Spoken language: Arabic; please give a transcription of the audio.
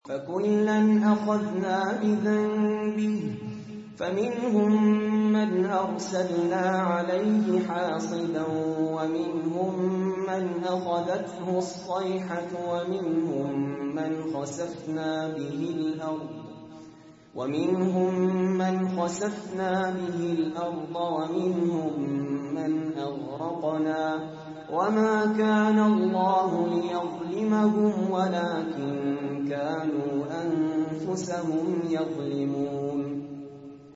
فكلا أخذنا بذنبه فمنهم من أرسلنا عليه حاصبا ومنهم من أخذته الصيحة ومنهم من خسفنا به الأرض ومنهم من أغرقنا وما كان الله ليظلمهم ولكن كانوا أنفسهم يظلمون